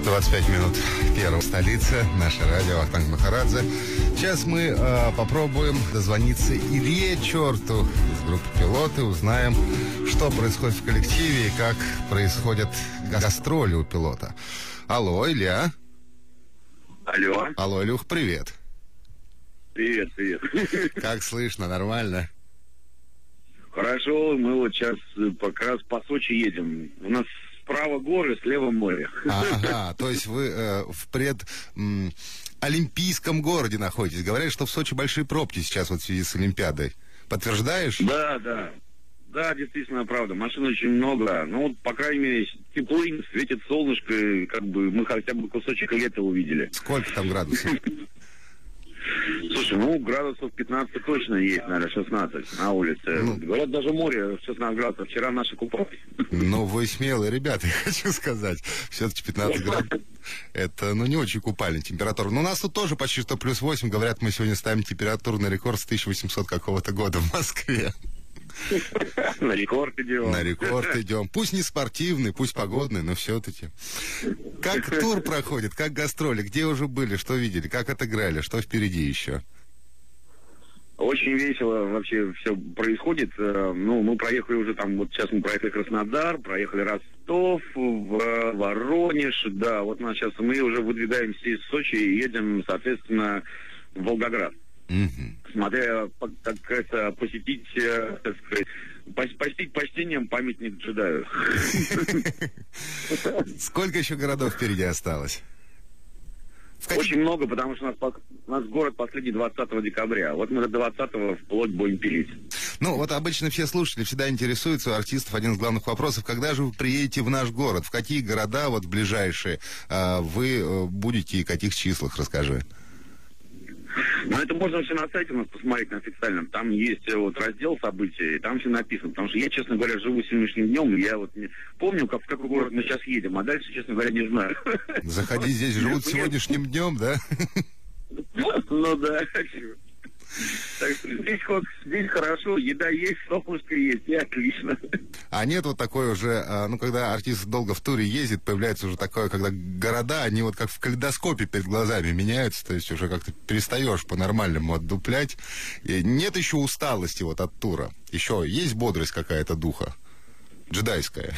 25 минут первого столицы. Наше радио Вахтанг Махарадзе. Сейчас мы попробуем дозвониться Илье Черту из группы «Пилоты». Узнаем, что происходит в коллективе и как происходят гастроли у «Пилота». Алло, Илья. Алло. Алло, Илюх, привет. Привет. Как слышно, нормально? Хорошо, мы вот сейчас как раз по Сочи едем. У нас справа горы, слева море. Ага, то есть вы в олимпийском городе находитесь. Говорят, что в Сочи большие пробки сейчас вот в связи с Олимпиадой. Подтверждаешь? Да, действительно, правда. Машин очень много. Ну, вот, по крайней мере, тепло, светит солнышко, и как бы мы хотя бы кусочек лета увидели. Сколько там градусов? Слушай, градусов 15 точно есть, наверное, 16 на улице. Говорят, даже море 16 градусов. Вчера наши купались. Ну, вы смелые ребята, я хочу сказать. Все-таки 15 градусов. Это, не очень купальная температура. Но у нас тут тоже почти что плюс 8. Говорят, мы сегодня ставим температурный рекорд с 1800 какого-то года в Москве. На рекорд идем. На рекорд идем. Пусть не спортивный, пусть погодный, но все-таки. Как тур проходит, как гастроли, где уже были, что видели, как отыграли, что впереди еще? Очень весело вообще все происходит. Мы проехали уже там, вот сейчас мы проехали Краснодар, проехали Ростов, Воронеж, да, вот сейчас мы уже выдвигаемся из Сочи и едем, соответственно, в Волгоград. Смотря, как это, посетить, так сказать, почтить почтением памятник джедаю. Сколько еще городов впереди осталось? Очень много, потому что у нас город последний 20 декабря. Вот мы до 20-го вплоть будем пилить. Вот обычно все слушатели всегда интересуются у артистов один из главных вопросов: когда же вы приедете в наш город? В какие города вот ближайшие вы будете и в каких числах? Расскажи. Это можно все на сайте у нас посмотреть, на официальном. Там есть раздел событий, и там все написано. Потому что я, честно говоря, живу сегодняшним днем, и я не помню, в какой город мы сейчас едем, а дальше, честно говоря, не знаю. Заходи, здесь живут сегодняшним днем, да? Да. Так что здесь хорошо, еда есть, солнышко есть, и отлично. А нет вот такой уже, когда артист долго в туре ездит, появляется уже такое, когда города, они вот как в калейдоскопе перед глазами меняются, то есть уже как-то перестаешь по-нормальному отдуплять. И нет еще усталости вот от тура. Еще есть бодрость какая-то духа, джедайская.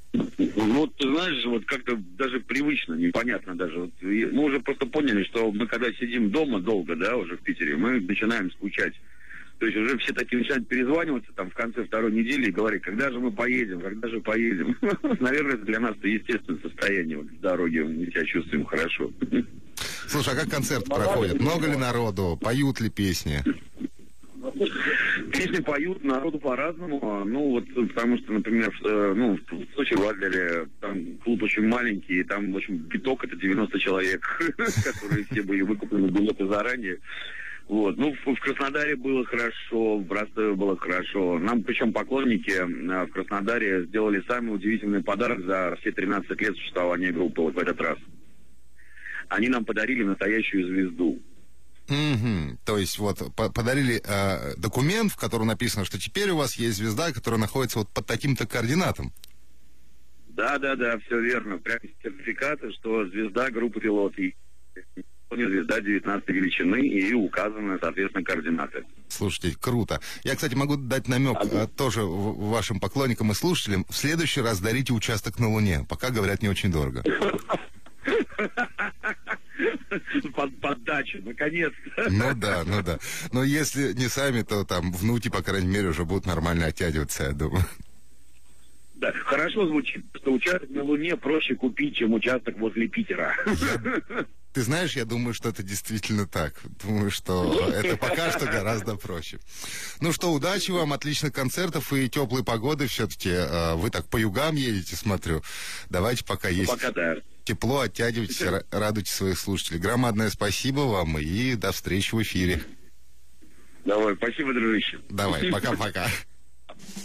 Ты знаешь, как-то даже привычно, непонятно даже. Мы уже просто поняли, что мы когда сидим дома долго, да, уже в Питере, мы начинаем скучать. То есть уже все такие начинают перезваниваться там в конце второй недели и говорить, когда же мы поедем. Наверное, для нас это естественное состояние в дороге, мы себя чувствуем хорошо. Слушай, а как концерт проходит? Много ли народу? Поют ли песни? Песни поют, народу по-разному. Потому что, например, в Сочи, в Адлере, там клуб очень маленький, там, в общем, биток — это 90 человек, которые все были выкуплены билеты заранее. В Краснодаре было хорошо, в Ростове было хорошо. Нам, причем, поклонники в Краснодаре сделали самый удивительный подарок за все 13 лет существования группы в этот раз. Они нам подарили настоящую звезду. То есть подарили документ, в котором написано, что теперь у вас есть звезда, которая находится под таким-то координатом. Да, все верно. Прям сертификаты, что звезда группы «Пилоты». Звезда 19 величины и указаны, соответственно, координаты. Слушайте, круто. Я, кстати, могу дать намек тоже вашим поклонникам и слушателям. В следующий раз дарите участок на Луне. Пока, говорят, не очень дорого. Под дачу, наконец-то. Ну да. Но если не сами, то там внуки, по крайней мере, уже будут нормально оттягиваться, я думаю. Да, хорошо звучит, что участок на Луне проще купить, чем участок возле Питера. Ты знаешь, я думаю, что это действительно так. Думаю, что это пока что гораздо проще. Ну что, удачи вам, отличных концертов и теплой погоды. Все-таки вы так по югам едете, смотрю. Давайте пока есть тепло, оттягивайтесь, радуйте своих слушателей. Громадное спасибо вам и до встречи в эфире. Давай, спасибо, дружище. Давай, пока-пока.